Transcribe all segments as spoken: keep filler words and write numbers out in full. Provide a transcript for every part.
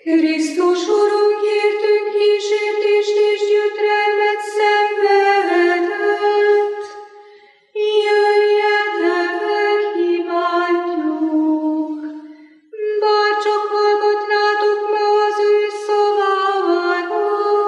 Krisztus Urunk, értünk kísértést és gyötrelmet szenvedett. Jöjjetek, kívánjuk, bár csak hallgatnátok ma az ő szavára.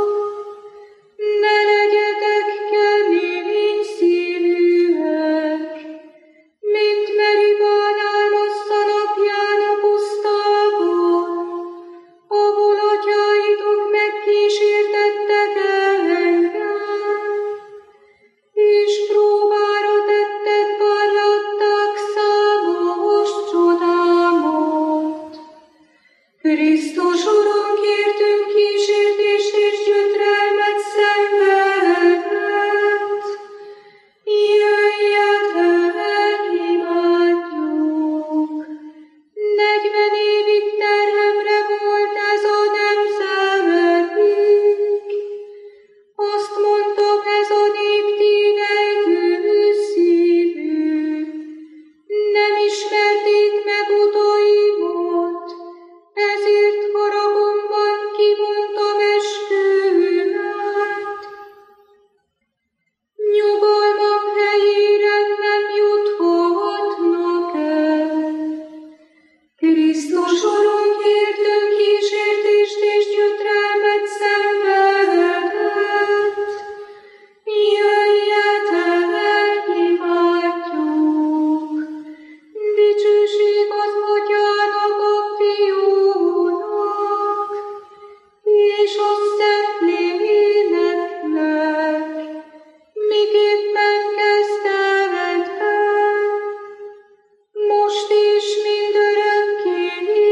Ne legyetek kemény szívűek, mint Meribán álmodta napján a pusztában, ahol atyáitok megkísértettek engem, és próbára tettek, bár látták számos csodámot. Krisztus Urunk, értünk kísértést és gyötrelmet szenvedett. Jöjjetek, imádjuk! Negyven évig terhemre volt ez a nemzedék. Azt mondtam, ez a nép ténylegű szívű. Nem ismerték meg utaimat, ezért haragomban kimondtam eskümet. Nyugalmam helyére nem juthatnak el. Krisztus Urunk, értünk kísértést és gyötrelmet szenvedett. Jöjjetek, imádjuk! Dicsőség az Atyának, a Fiúnak, és a Szentléleknek, miképpen kezdetben, most is mindörökké.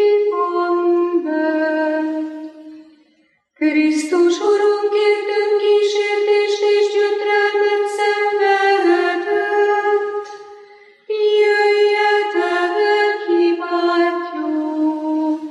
Amen. Krisztus Urunk, értünk kísértést és gyötrelmet szenvedett. Jöjjetek, imádjuk!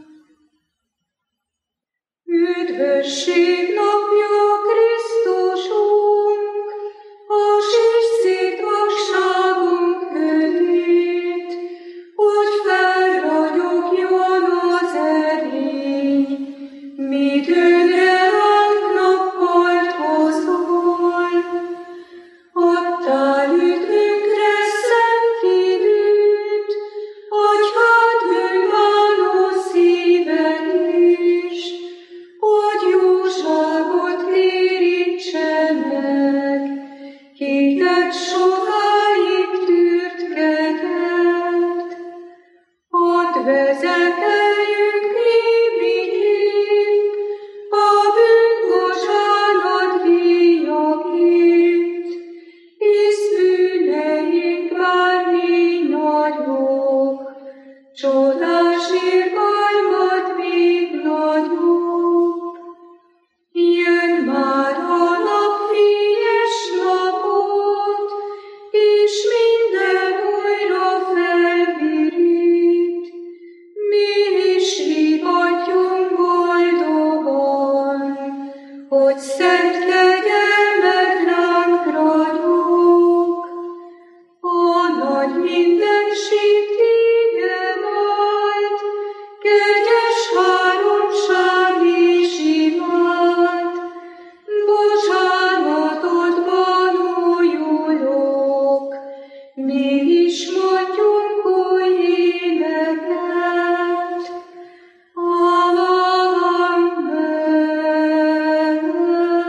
Üdvösség napja, Krisztusunk, a sírsz szétvasságunk kövét, hogy felragyogjon az erény, mi tűnre ránk nappalt hozol. Adtál üdvünkre szent időt, adj hát bűnbánó szíved is, hogy jóságot térítse meg, kiket sokáig tűrt kegyet. Add vezeteljünk lévén, a bűnbocsánat díjaként, hisz bűneink bármi nagyok, csodás irgalmad még nagyobb. Jön már a nap, fényes napot, és minden újra felvirít. Mi is hívatjunk boldogan, hogy szent kegyelmed ránk ragyog. A nagy mindenség téged áld, kegyes háromság és imád. Bocsánatodban újulok, mégis mondjunk új éneket. Amen.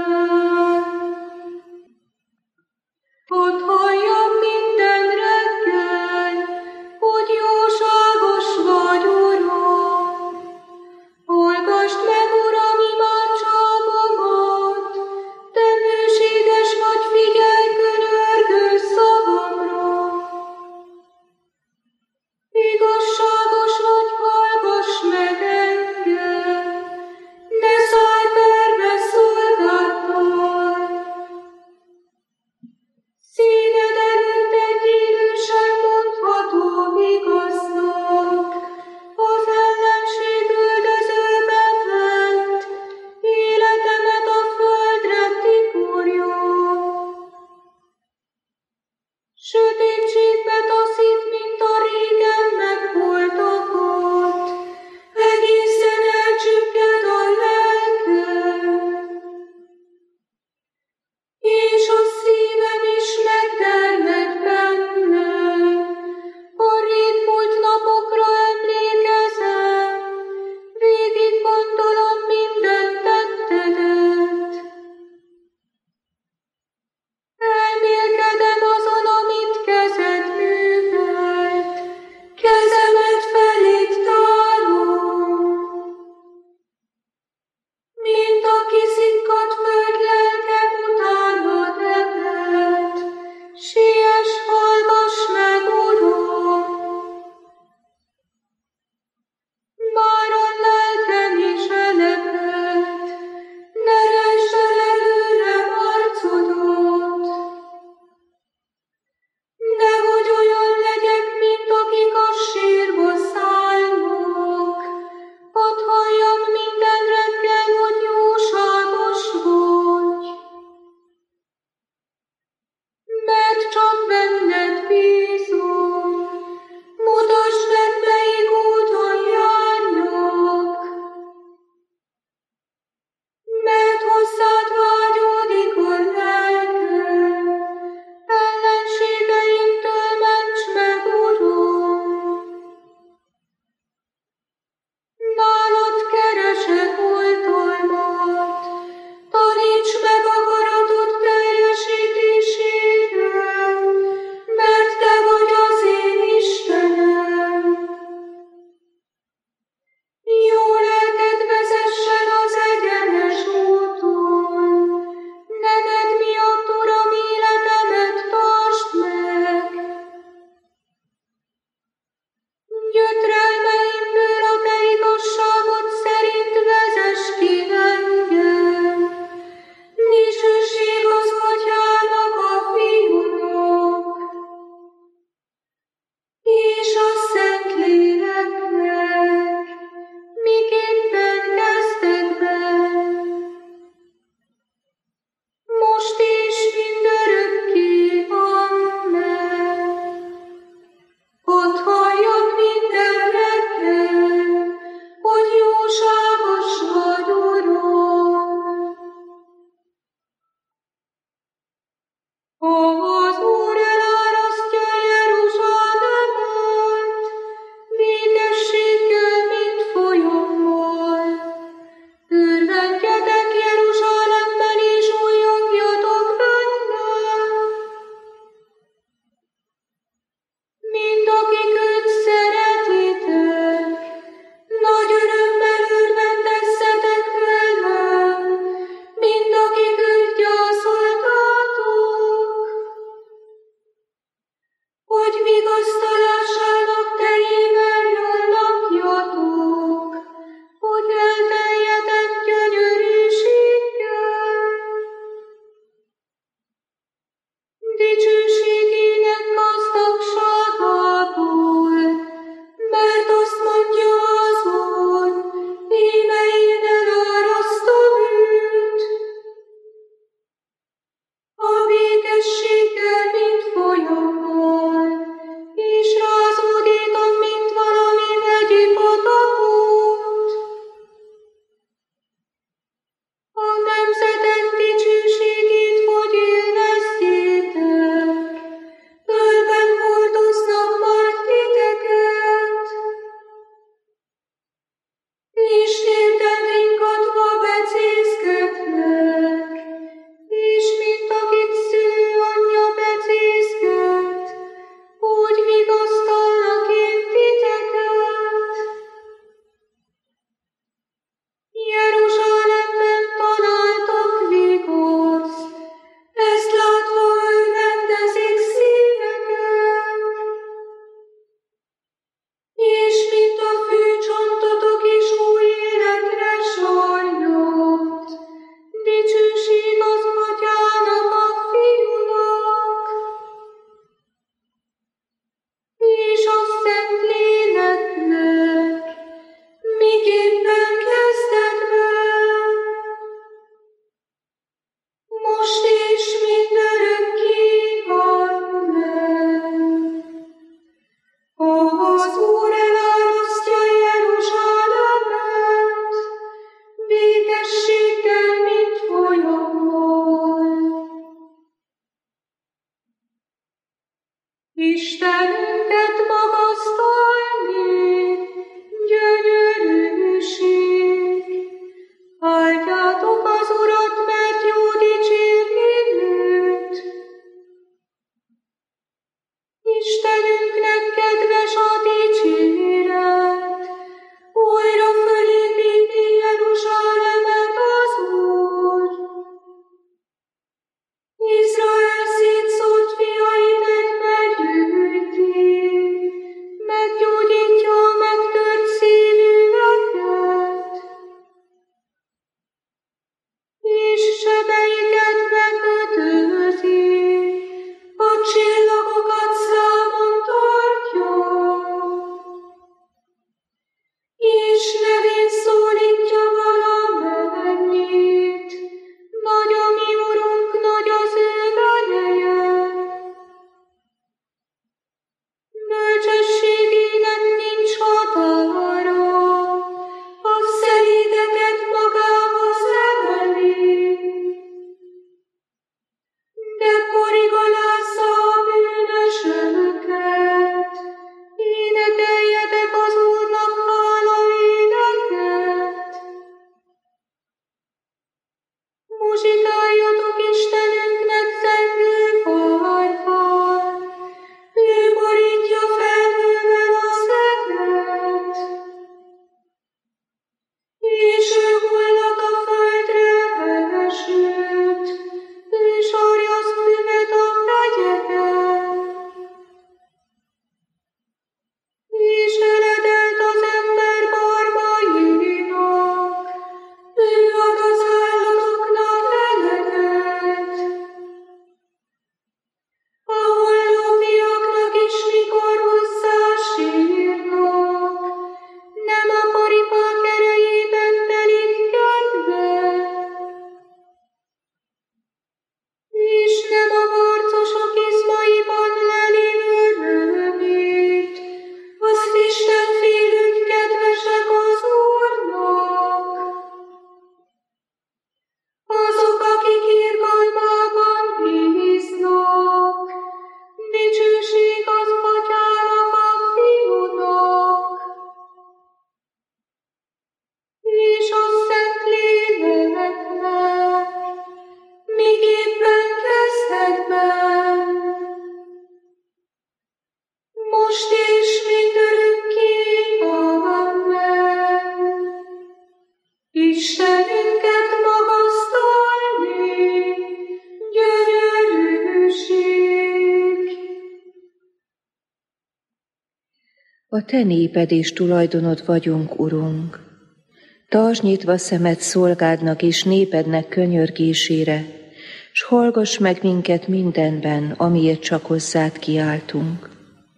a te néped és tulajdonod vagyunk, Urunk. Tartsd nyitva szemed szolgádnak és népednek könyörgésére, s hallgass meg minket mindenben, amiért csak hozzád kiáltunk.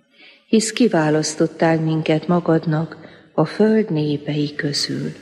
Hisz kiválasztottál minket magadnak a föld népei közül.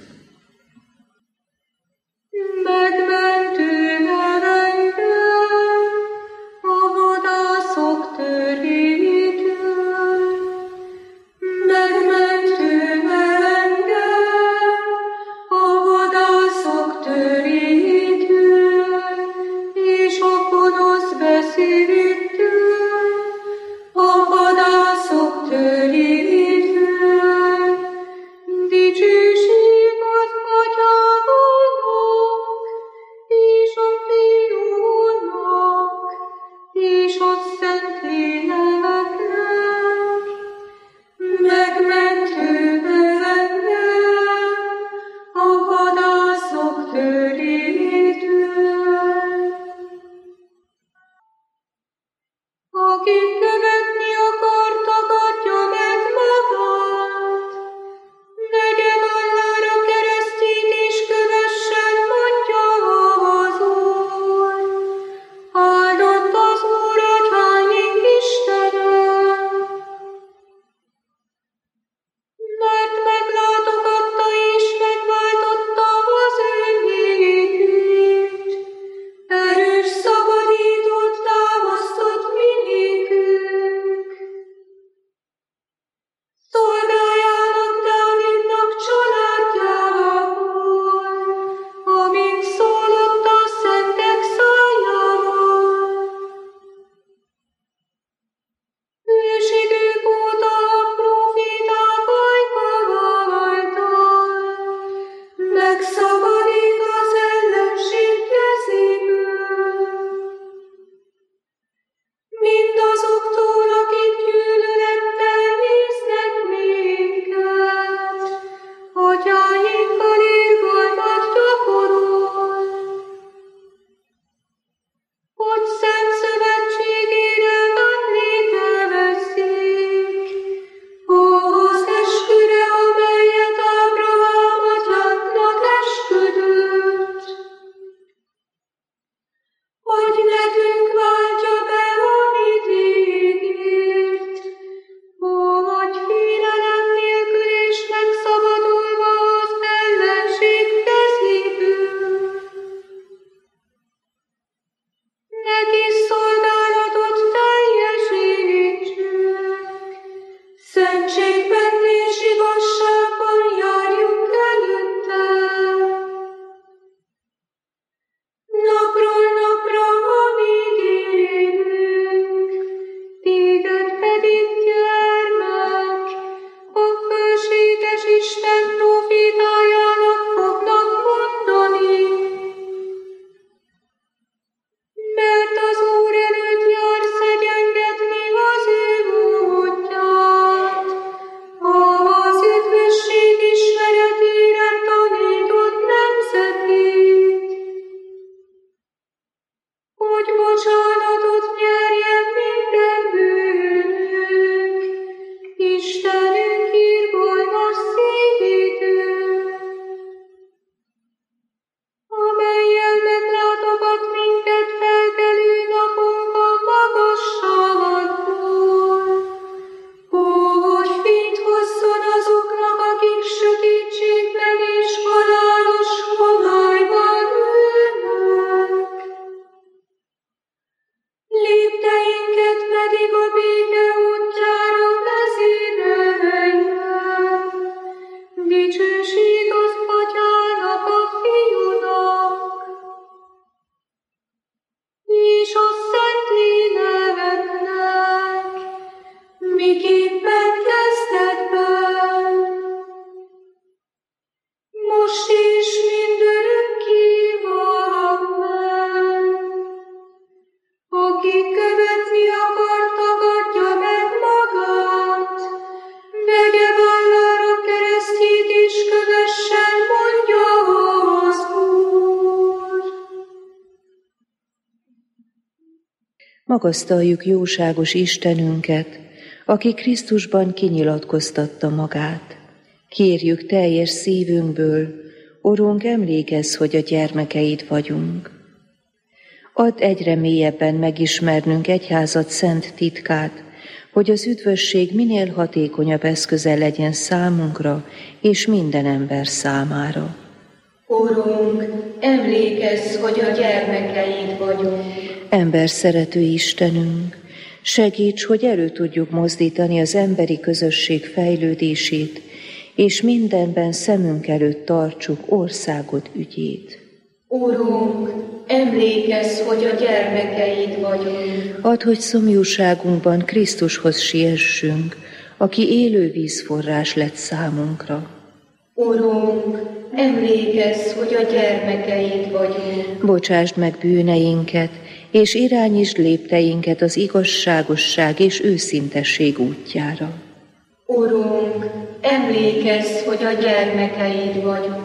Magasztaljuk jóságos Istenünket, aki Krisztusban kinyilatkoztatta magát. Kérjük teljes szívünkből, Urunk, emlékezz, hogy a gyermekeid vagyunk. Add egyre mélyebben megismernünk egyházad szent titkát, hogy az üdvösség minél hatékonyabb eszköze legyen számunkra és minden ember számára. Urunk, emlékezz, hogy a gyermekeid vagyunk. Ember szerető Istenünk, segíts, hogy elő tudjuk mozdítani az emberi közösség fejlődését, és mindenben szemünk előtt tartsuk országod ügyét. Urunk, emlékezz, hogy a gyermekeid vagyunk. Add, hogy szomjúságunkban Krisztushoz siessünk, aki élő vízforrás lett számunkra. Urunk, emlékezz, hogy a gyermekeid vagyunk. Bocsásd meg bűneinket, és irányítsd lépteinket az igazságosság és őszintesség útjára. Urunk, emlékezz, hogy a gyermekeid vagyunk.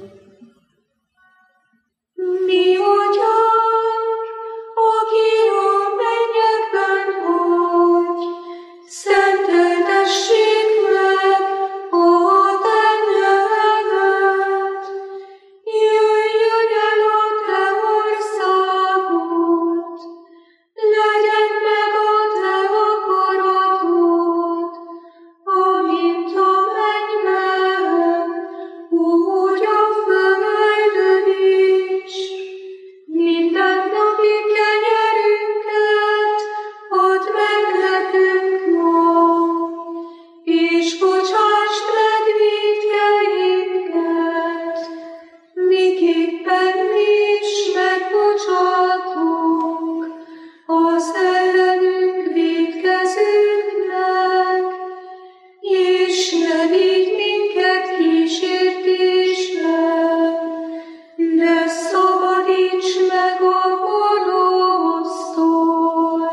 Mi atyánk, aki a mennyekben vagy, szenteltessék meg a te neved. Jöjjön el a te országod, legyen meg a te akaratod, amint a mennyben, úgy a földön is. Mindennapi kenyerünket add meg nekünk ma, és bocsásd meg vétkeinket, miképpen mi is megbocsátunk az ellenünk vétkezőknek, és ne vigy minket kísértésbe, de szabadíts meg a gonosztól.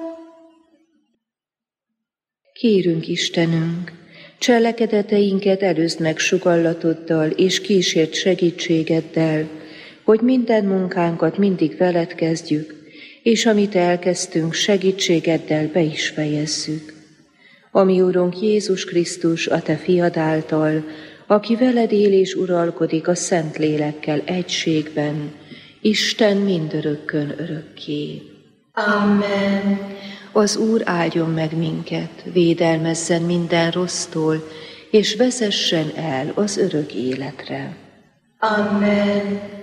Kérünk, Istenünk, cselekedeteinket előzd meg sugallatoddal és kísért segítségeddel, hogy minden munkánkat mindig veled kezdjük, és amit elkezdtünk, segítségeddel be is fejezzük. Ami Urunk Jézus Krisztus, a te fiad által, aki veled él és uralkodik a Szent Lélekkel egységben, Isten mindörökkön örökké. Amen. Az Úr áldjon meg minket, védelmezzen minden rossztól, és vezessen el az örök életre. Amen.